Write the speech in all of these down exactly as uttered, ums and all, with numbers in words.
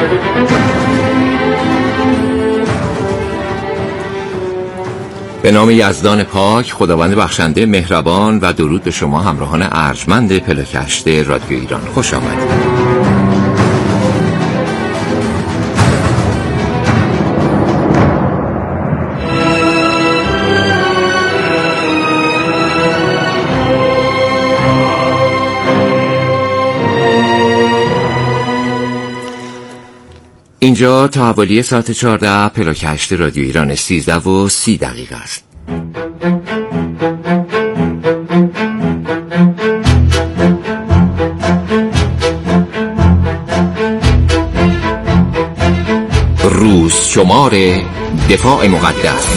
به نام یزدان پاک، خداوند بخشنده مهربان، و درود به شما همراهان ارجمند پلاکشت رادیو ایران. خوش آمدید. اینجا تا حوالی ساعت چهارده پلاکشت رادیو ایران سیزده و سی دقیقه است. روز شمار دفاع مقدس.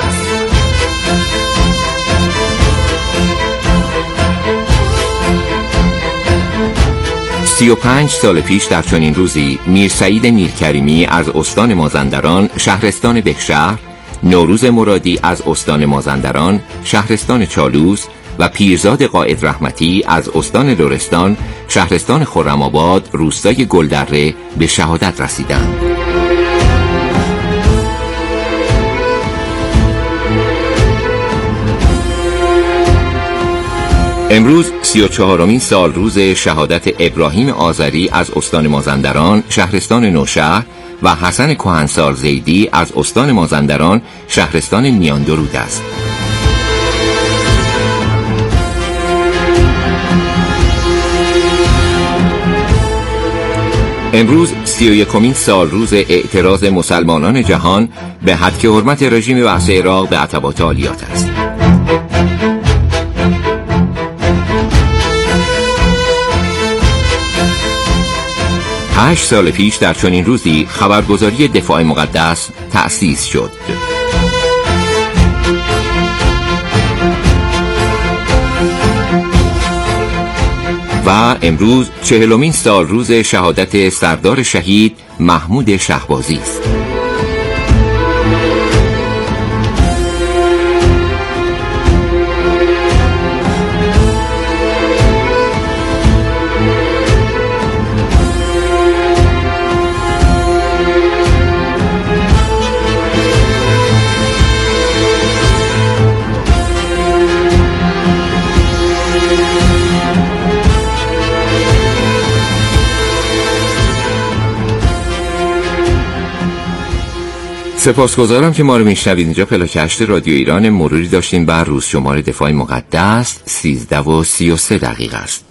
سی و پنج سال پیش در چنین روزی میر سعید میرکریمی از استان مازندران شهرستان بهشهر، نوروز مرادی از استان مازندران شهرستان چالوس و پیرزاد قائد رحمتی از استان لرستان شهرستان خرم‌آباد روستای گلدره به شهادت رسیدند. امروز سی و چهارمین سال روز شهادت ابراهیم آذری از استان مازندران شهرستان نوشهر و حسن کهنسال زیدی از استان مازندران شهرستان میان درود است. امروز سی و یکمین سال روز اعتراض مسلمانان جهان به هتک حرمت رژیم وحش عراق به عتبات عالیات است. هشت سال پیش در چنین روزی خبرگزاری دفاع مقدس تأسیس شد. و امروز چهلمین سال روز شهادت سردار شهید محمود شهبازی است. سپاسگزارم که ما رو میشنوید. اینجا پلاکشت رادیو ایران، مروری داشتیم بر روز شمار دفاع مقدس سیزده و سی و سه دقیقه است.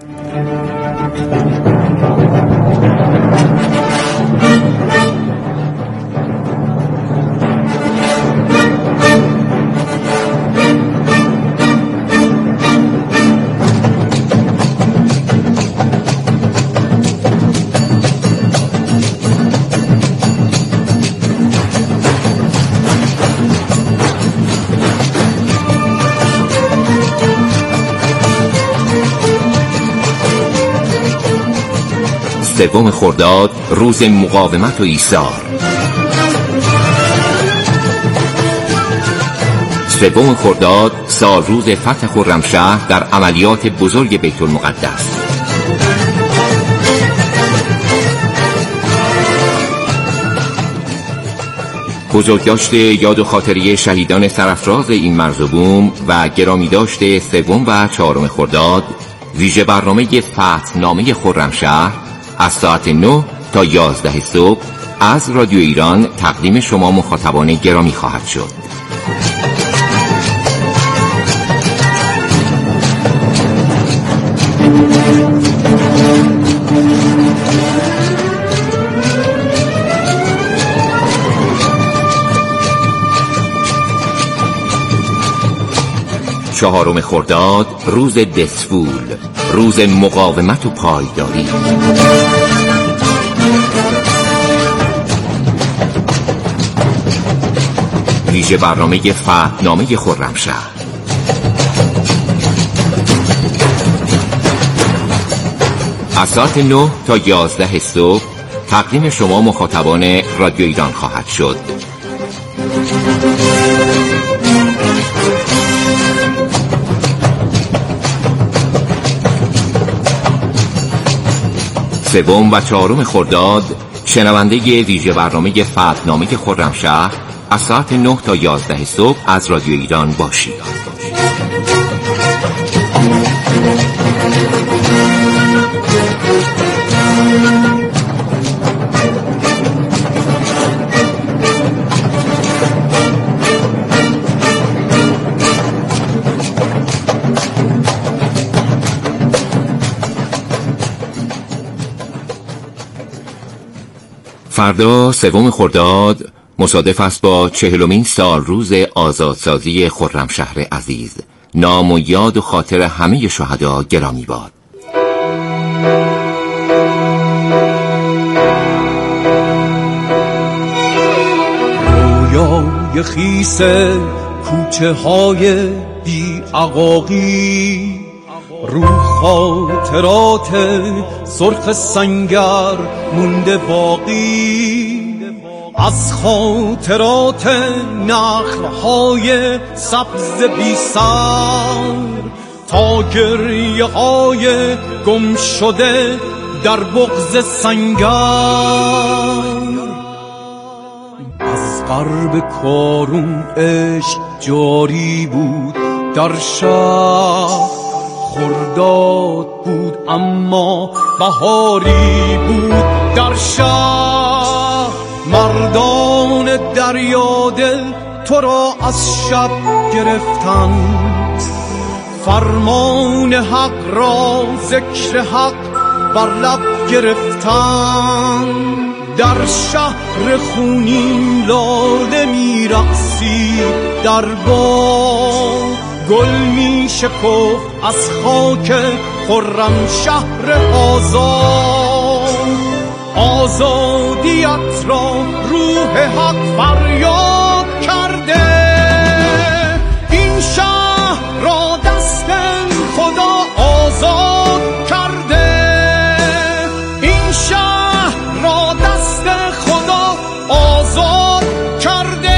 سوم خرداد روز مقاومت و ایثار. سوم خرداد سال روز فتح خرمشهر در عملیات بزرگ بیت المقدس. بزرگداشت یاد و خاطره شهیدان سرافراز این مرز و بوم و گرامی داشت سوم و چهارم خرداد، ویژه برنامه فتحنامه خرمشهر از ساعت نه تا یازده صبح از رادیو ایران تقدیم شما مخاطبان گرامی خواهد شد. چهارم خرداد روز دسفول، روز مقاومت و پایداری. ویژه برنامه فتحنامه خرمشهر. از ساعت نه تا یازده صبح تقدیم شما مخاطبان رادیو ایران خواهد شد. سوم و چهارم خرداد شنونده ویژه برنامه فتحنامه خرمشهر از ساعت نه تا یازده صبح از رادیو ایران باشید. فردا سوم خرداد مصادف است با چهلمین سال روز آزادسازی خرمشهر عزیز. نام و یاد و خاطر همه شهدا گرامی باد. رویای خیس کوچه های بی عقاقی، رو خاطرات سرخ سنگر مونده باقی، از خاطرات نخل‌های سبز بی سر تا گریه های گم شده در بغض سنگر. از غرب کارون عشق جاری بود در شهر، خرداد بود اما بهاری بود در شهر. مردان دریادل تو را از شب گرفتن، فرمان حق را ذکر حق بر لب گرفتن. در شهر خونین لاله می رقصید در باغ، گل می شکفت از خاک خرم شهر آزاد. آزادیت را روح حق فریاد کرده، این شهر را دست خدا آزاد کرده، این شهر را دست خدا آزاد کرده.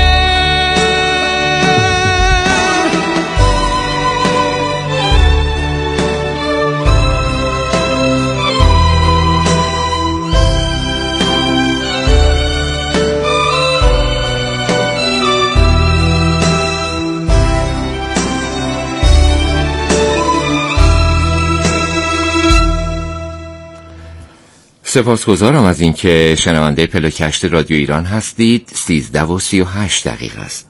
سپاسگزارم از اینکه شنونده پلاکشت رادیو ایران هستید. سیزده و سی و هشت دقیقه است.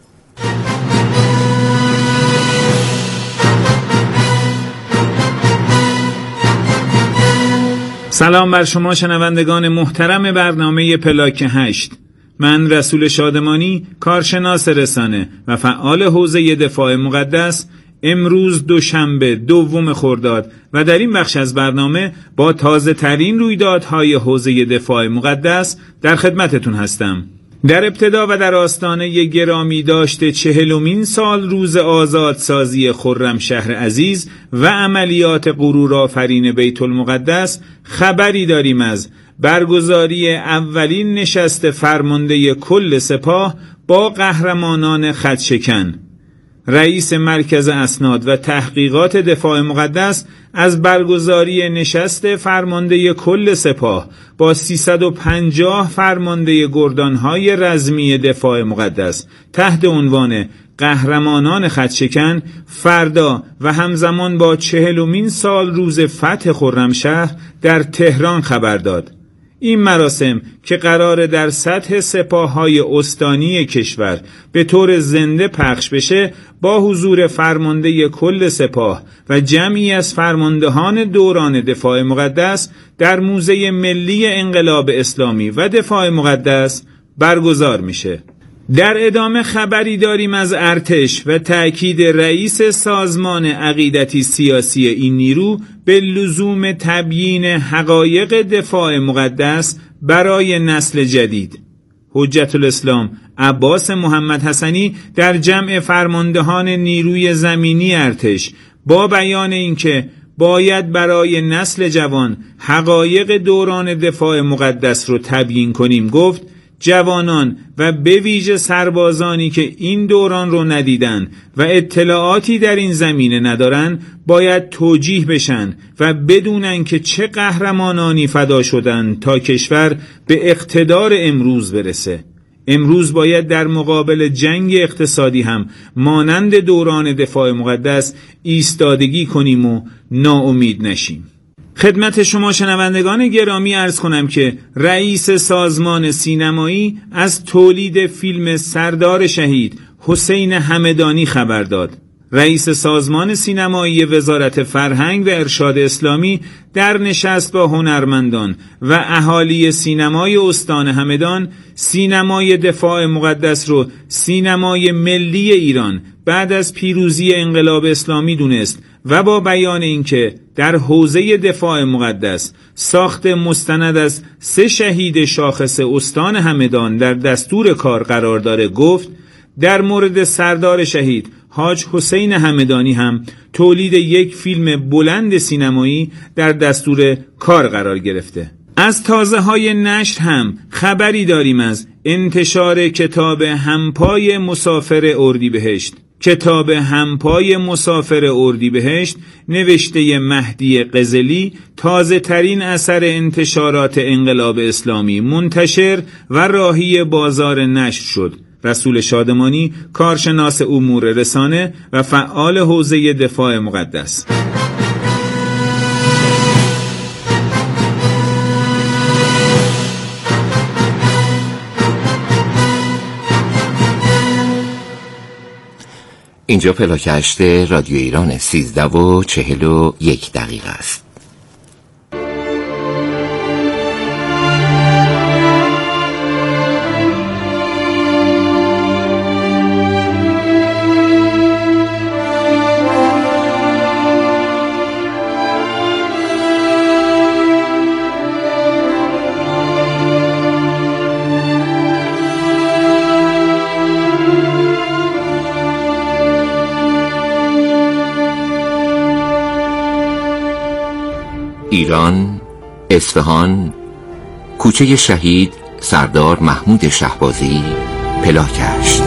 سلام بر شما شنوندگان محترم برنامه پلاک هشت. من رسول شادمانی، کارشناس رسانه و فعال حوزه دفاع مقدس، امروز دوشنبه دوم خرداد و در این بخش از برنامه با تازه ترین رویدادهای حوزه دفاع مقدس در خدمتتون هستم. در ابتدا و در آستانه گرامی داشته چهلمین سال روز آزادسازی خرمشهر عزیز و عملیات غرورآفرین بیت المقدس خبری داریم از برگزاری اولین نشست فرمانده کل سپاه با قهرمانان خطشکن. رئیس مرکز اسناد و تحقیقات دفاع مقدس از برگزاری نشست فرمانده کل سپاه با سیصد و پنجاه فرمانده گردانهای رزمی دفاع مقدس تحت عنوان قهرمانان خطشکن فردا و همزمان با چهلمین سال روز فتح خرمشهر در تهران خبر داد. این مراسم که قرار در سطح سپاه‌های استانی کشور به طور زنده پخش بشه، با حضور فرمانده کل سپاه و جمعی از فرماندهان دوران دفاع مقدس در موزه ملی انقلاب اسلامی و دفاع مقدس برگزار میشه. در ادامه خبری داریم از ارتش و تأکید رئیس سازمان عقیدتی سیاسی این نیرو به لزوم تبیین حقایق دفاع مقدس برای نسل جدید. حجت الاسلام عباس محمد حسنی در جمع فرماندهان نیروی زمینی ارتش با بیان اینکه باید برای نسل جوان حقایق دوران دفاع مقدس رو تبیین کنیم گفت: جوانان و به ویژه سربازانی که این دوران رو ندیدن و اطلاعاتی در این زمینه ندارن باید توجیه بشن و بدونن که چه قهرمانانی فدا شدن تا کشور به اقتدار امروز برسه. امروز باید در مقابل جنگ اقتصادی هم مانند دوران دفاع مقدس ایستادگی کنیم و ناامید نشیم. خدمت شما شنوندگان گرامی عرض کنم که رئیس سازمان سینمایی از تولید فیلم سردار شهید حسین همدانی خبر داد. رئیس سازمان سینمایی وزارت فرهنگ و ارشاد اسلامی در نشست با هنرمندان و اهالی سینمای استان همدان سینمای دفاع مقدس رو سینمای ملی ایران بعد از پیروزی انقلاب اسلامی دونست و با بیان اینکه در حوزه دفاع مقدس ساخت مستند از سه شهید شاخص استان همدان در دستور کار قرار داره گفت در مورد سردار شهید حاج حسین همدانی هم تولید یک فیلم بلند سینمایی در دستور کار قرار گرفته. از تازه های نشر هم خبری داریم از انتشار کتاب همپای مسافر اردیبهشت. کتاب همپای مسافر اردیبهشت نوشته مهدی قزلی تازه ترین اثر انتشارات انقلاب اسلامی منتشر و راهی بازار نشر شد. رسول شادمانی، کارشناس امور رسانه و فعال حوزه دفاع مقدس. اینجا پلاکشت رادیو ایران سیزده و چهل و یک دقیقه است. ایران، اصفهان، کوچه شهید سردار محمود شهبازی، پلاکشت.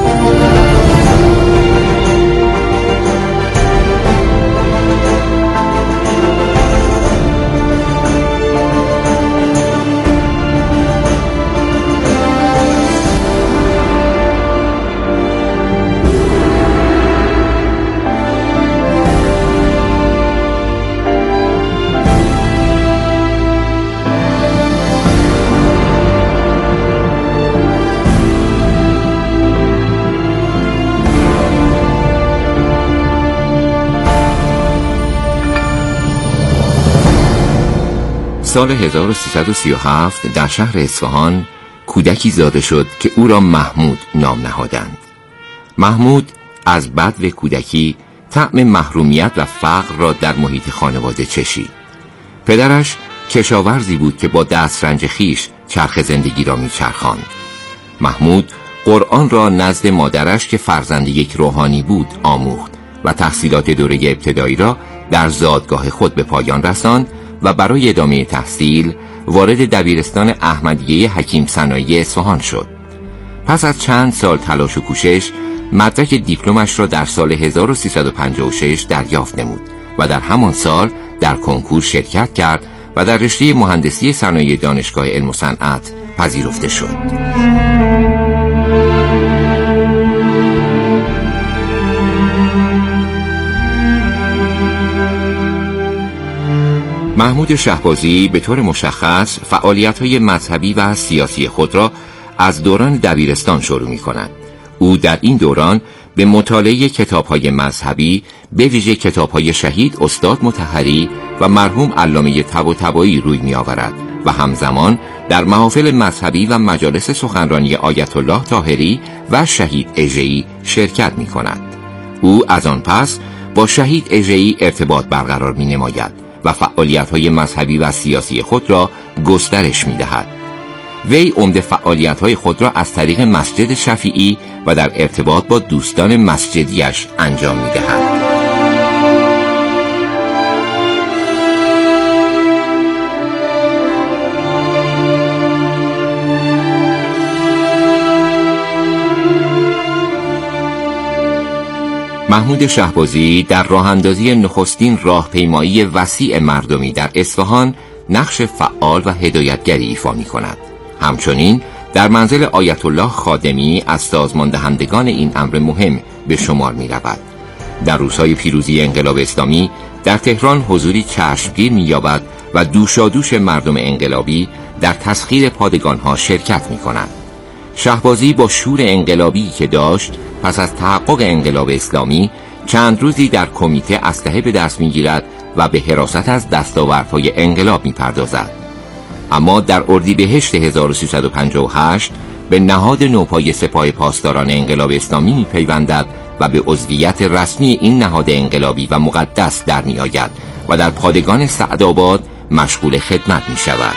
سال هزار و سیصد و سی و هفت در شهر اصفهان کودکی زاده شد که او را محمود نام نهادند. محمود از بدو کودکی طعم محرومیت و فقر را در محیط خانواده چشید. پدرش کشاورزی بود که با دسترنج خیش چرخ زندگی را میچرخاند. محمود قرآن را نزد مادرش که فرزند یک روحانی بود آموخت و تحصیلات دوره ابتدایی را در زادگاه خود به پایان رساند و برای ادامه تحصیل وارد دبیرستان احمدیه حکیم سنایی اصفهان شد. پس از چند سال تلاش و کوشش مدرک دیپلمش را در سال هزار و سیصد و پنجاه و شش دریافت نمود و در همان سال در کنکور شرکت کرد و در رشته مهندسی صنایع دانشگاه علم و صنعت پذیرفته شد. محمود شهبازی به طور مشخص فعالیت‌های مذهبی و سیاسی خود را از دوران دبیرستان شروع می‌کند. او در این دوران به مطالعه کتاب‌های مذهبی به ویژه کتاب‌های شهید استاد مطهری و مرحوم علامه طباطبایی روی می‌آورد و همزمان در محافل مذهبی و مجالس سخنرانی آیت الله طاهری و شهید اژه‌ای شرکت می‌کند. او از آن پس با شهید اژه‌ای ارتباط برقرار می‌نماید و فعالیت‌های مذهبی و سیاسی خود را گسترش می‌دهد. وی عمده فعالیت‌های خود را از طریق مسجد شفیعی و در ارتباط با دوستان مسجدیش انجام می‌دهد. محمود شهبازی در راه‌اندازی نخستین راهپیمایی وسیع مردمی در اصفهان نقش فعال و هدایتگری ایفا می‌کند. همچنین در منزل آیت الله خادمی از سازمان دهندگان این امر مهم به شمار می‌رود. در روزهای پیروزی انقلاب اسلامی در تهران حضوری چشمگیر می‌یابد و دوشادوش مردم انقلابی در تسخیر پادگان‌ها شرکت می‌کند. شهبازی با شور انقلابی که داشت پس از تحقق انقلاب اسلامی چند روزی در کمیته اسلحه به دست می‌گیرد و به حراست از دستاوردهای انقلاب می‌پردازد. اما در اردیبهشت هزار و سیصد و پنجاه و هشت به نهاد نوپای سپاه پاسداران انقلاب اسلامی می‌پیوندد و به عضویت رسمی این نهاد انقلابی و مقدس در می‌آید و در پادگان سعدآباد مشغول خدمت می‌شود.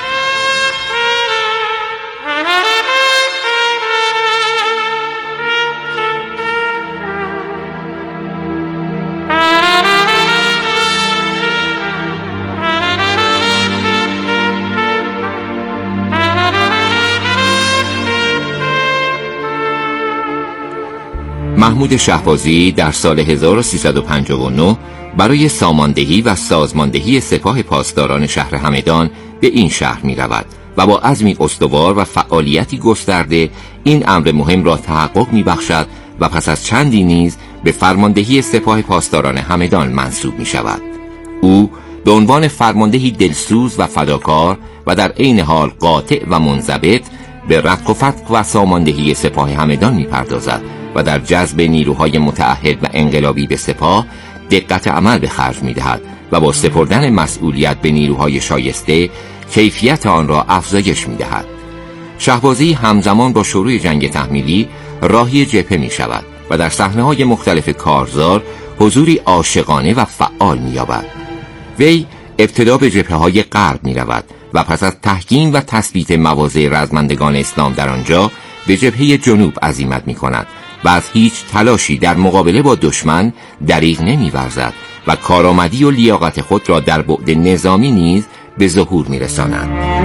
محمود شهبازی در سال هزار و سیصد و پنجاه و نه برای ساماندهی و سازماندهی سپاه پاسداران شهر همدان به این شهر می رود و با عزمی استوار و فعالیتی گسترده این امر مهم را تحقق می بخشد و پس از چندی نیز به فرماندهی سپاه پاسداران همدان منصوب می شود. او به عنوان فرماندهی دلسوز و فداکار و در عین حال قاطع و منضبط به رتق و فتق و ساماندهی سپاه همدان می پردازد و در جذب نیروهای متعهد و انقلابی به سپاه دقت عمل به خرج می‌دهد و با سپردن مسئولیت به نیروهای شایسته کیفیت آن را افزایش می‌دهد. شهبازی همزمان با شروع جنگ تحمیلی راهی جبهه می‌شود و در صحنه‌های مختلف کارزار حضوری عاشقانه و فعال می‌یابد. وی ابتدا به جبهه‌های غرب می‌رود و پس از تحکیم و تثبیت مواضع رزمندگان اسلام در آنجا به جبهه جنوب عزیمت می‌کند و از هیچ تلاشی در مقابله با دشمن دریغ نمی‌ورزد و کارآمدی و لیاقت خود را در بعد نظامی نیز به ظهور می‌رساند.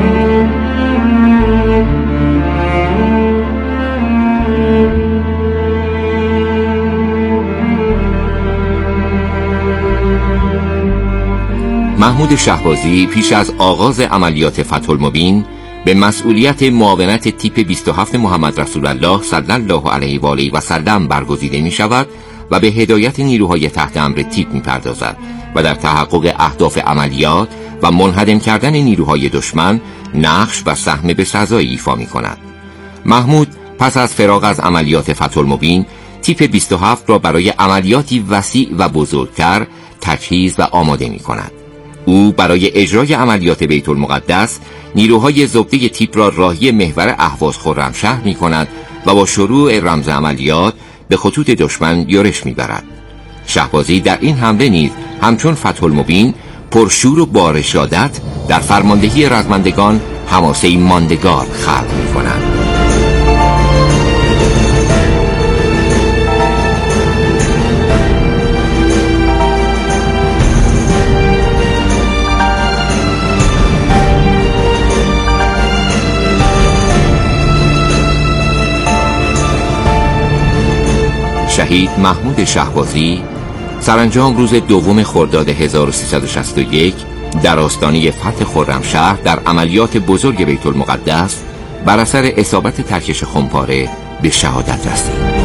محمود شهبازی پیش از آغاز عملیات فتح المبین به مسئولیت معاونت تیپ بیست و هفت محمد رسول الله صلی الله علیه و آله و سلم برگزیده می شود و به هدایت نیروهای تحت امر تیپ می پردازد و در تحقق اهداف عملیات و منهدم کردن نیروهای دشمن نقش و سهم به سزایی ایفا می کند. محمود پس از فراغ از عملیات فتح المبین تیپ بیست و هفت را برای عملیاتی وسیع و بزرگتر تجهیز و آماده می کند. او برای اجرای عملیات بیت المقدس نیروهای زبده تیپ را راهی محور اهواز خرمشهر می کند و با شروع رمز عملیات به خطوط دشمن یورش می برد. شهبازی در این حمله نیز همچون فتح المبین پرشور و بارشادت در فرماندهی رزمندگان حماسه ماندگار خلق می کند. شهید محمود شهبازی سرانجام روز دوم خرداد هزار و سیصد و شصت و یک در آستانه فتح خرمشهر در عملیات بزرگ بیت المقدس بر اثر اصابت ترکش خمپاره به شهادت رسید.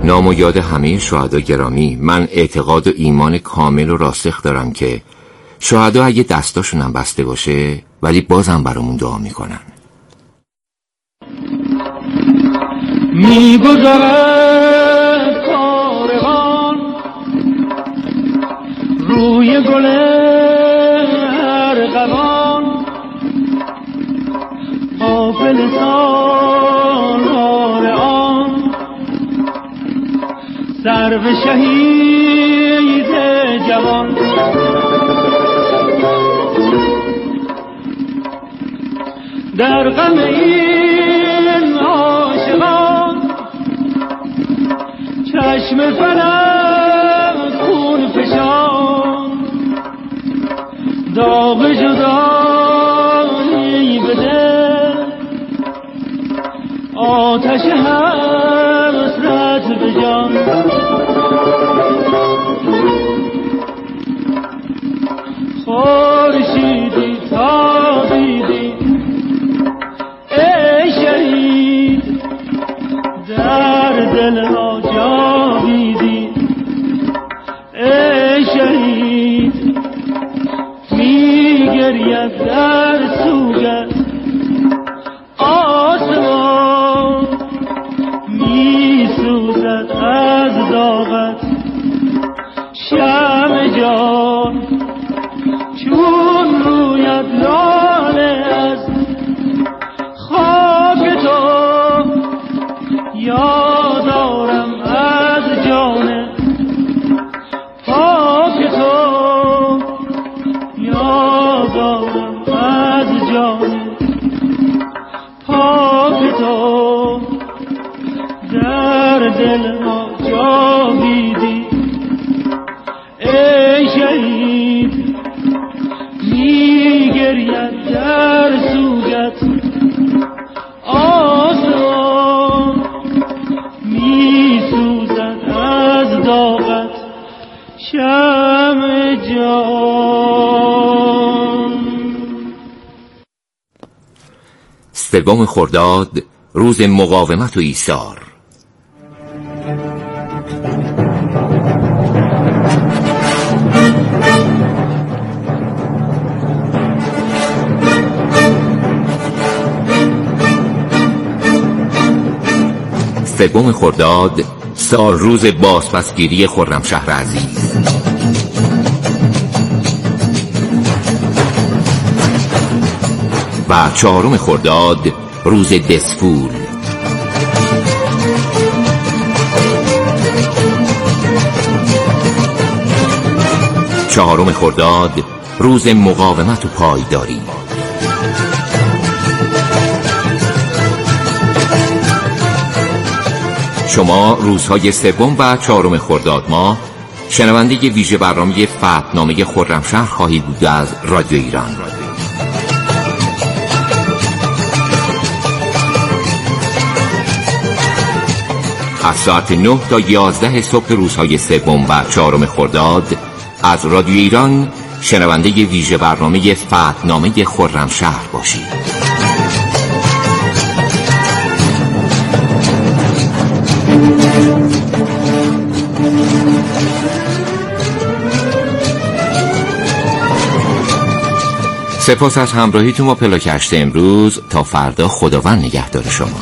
نام و یاد همه شهدا گرامی، من اعتقاد و ایمان کامل و راسخ دارم که شهدا اگه دستاشون هم بسته باشه ولی بازم برامون دعا میکنن. میگذرد کاروان روی گل ارغوان، غافل سالار آن سرو شهید جوان. در غم این عاشقان چشم فلک خون فشان، داغ جدایی بده آتش حسرت به جان. خورشیدی تابیدی ای شهید، در دل ها جاویدی ای شهید. میگرید در سوگت آسمان، میسوزد از داغت شمع جان. چون رویت لاله از خاک تو، یادارم از جان پاک تو، یادارم از جان پاک تو. در دل ما جاویدی ای شهید، میگرید در سوگت آسمان، میسوزد از داغت شمع جان. سوم خرداد، روز مقاومت و ایثار. سوم خرداد، سال روز بازپسگیری خرمشهر عزیز. و چهارم خرداد، روز دسفول. چهارم خرداد، روز مقاومت و پایداری. شما روزهای سوم و چهارم خرداد ماه شنونده ویژه برنامه فتحنامه خرمشهر خواهید بود از رادیو ایران. از ساعت نه تا یازده صبح روزهای سوم و چهارم خرداد از رادیو ایران شنونده ویژه برنامه فتحنامه خرمشهر باشید. سپاس از همراهیتون با پلاکشت امروز. تا فردا خداوند نگهدار شما.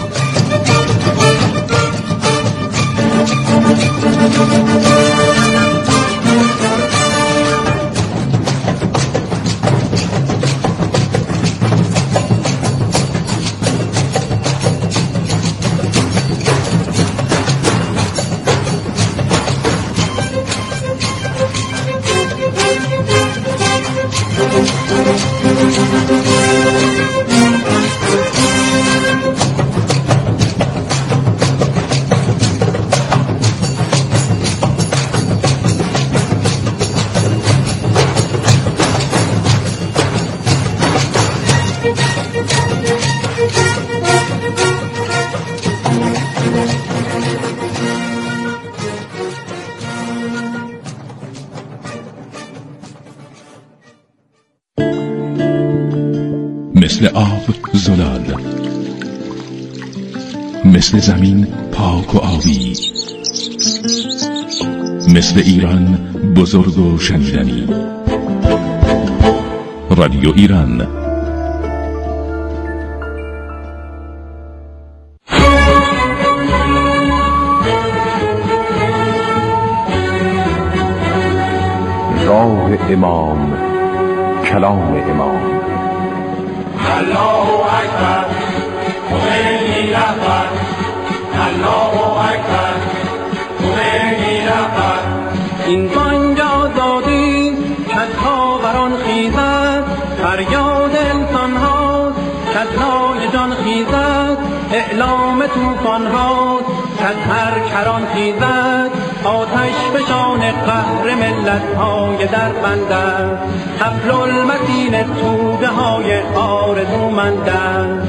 مثل آب زلال، مثل زمین پاک و آبی، مثل ایران بزرگ و شنیدنی. رادیو ایران. راه امام، کلام امام. الله اکبر، خمینی رهبر. الله اکبر، خمینی رهبر. این بانگ آزادی کز خاوران خیزد، فریاد انسان هاست کز نای جان خیزد، اعلام طوفان هاست کز هر کران خیزد، آتش فشان قهر ملت های در بندد، حبل المتین توده های آرزومندد.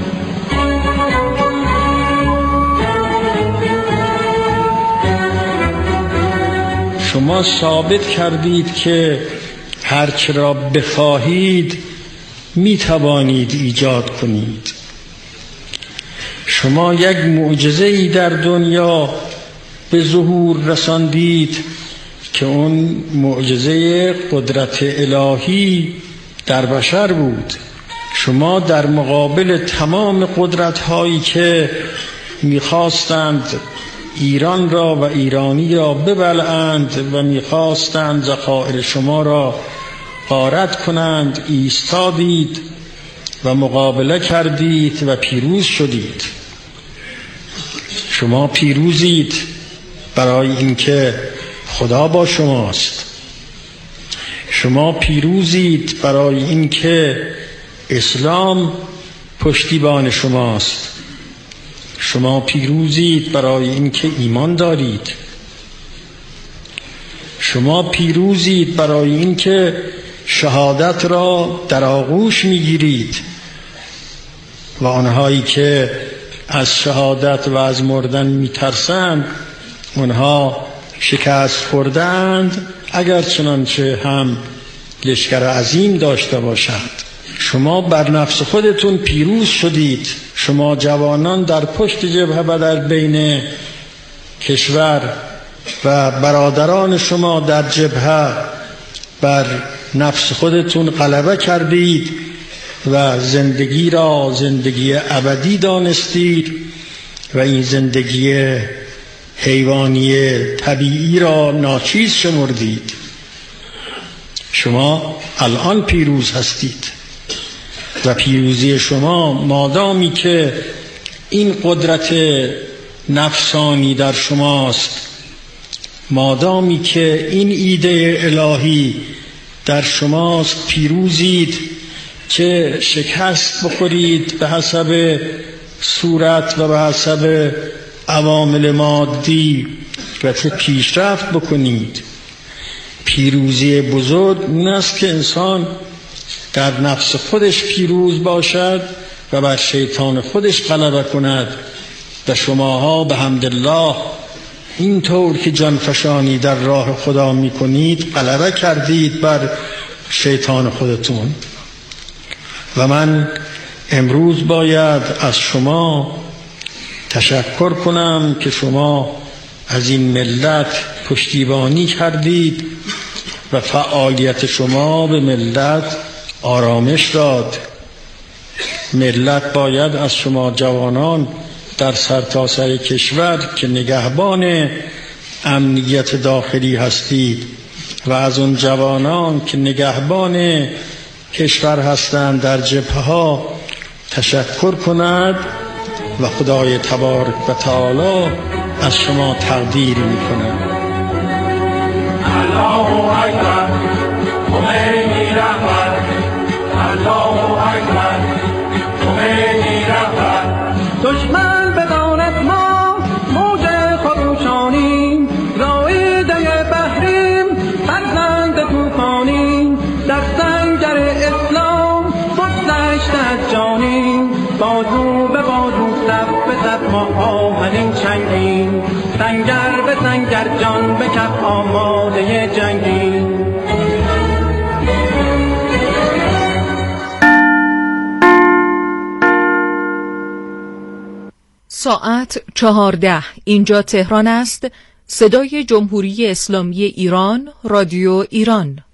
شما ثابت کردید که هرچه را بخواهید می توانید ایجاد کنید. شما یک معجزه ای در دنیا به ظهور رساندید که اون معجزه قدرت الهی در بشر بود. شما در مقابل تمام قدرت هایی که میخواستند ایران را و ایرانی را ببلعند و میخواستند ذخایر شما را غارت کنند ایستادید و مقابله کردید و پیروز شدید. شما پیروزید برای اینکه خدا با شماست. شما پیروزید برای اینکه اسلام پشتیبان شماست. شما پیروزید برای اینکه ایمان دارید. شما پیروزید برای اینکه شهادت را در آغوش میگیرید و آنهایی که از شهادت و از مردن میترسند آنها شکست خوردند، اگر چنانچه هم لشکر عظیم داشته باشند. شما بر نفس خودتون پیروز شدید. شما جوانان در پشت جبهه و در بین کشور و برادران شما در جبهه بر نفس خودتون غلبه کردید و زندگی را زندگی ابدی دانستید و این زندگی حیوانی طبیعی را ناچیز شمردید. شما الان پیروز هستید و پیروزی شما مادامی که این قدرت نفسانی در شماست، مادامی که این ایده الهی در شماست، پیروزید که شکست بخورید به حسب صورت و به حسب عوامل مادی و چه پیشرفت بکنید. پیروزی بزرگ اون است که انسان در نفس خودش پیروز باشد و بر شیطان خودش غلبه کند. و شماها به حمدالله اینطور که جانفشانی در راه خدا میکنید غلبه کردید بر شیطان خودتون. و من امروز باید از شما تشکر کنم که شما از این ملت پشتیبانی کردید و فعالیت شما به ملت آرامش داد. ملت باید از شما جوانان در سرتاسر کشور که نگهبان امنیت داخلی هستید و از اون جوانان که نگهبان کشور هستند در جبهه ها تشکر کند و خدای تبارک و تعالی از شما تقدیر می کند. الله اکبر، خمینی رهبر. الله اکبر، خمینی رهبر. دشمن بداند ما موج خروشانیم، رایده بحریم، فرزند طوفانیم، در سنگر اسلام بگذشته از جانیم، بازو به بازو صف به صف ما آهنین چنگیم، سنگر به سنگر جان به کف آماده جنگیم. ساعت چهارده. اینجا تهران است. صدای جمهوری اسلامی ایران، رادیو ایران.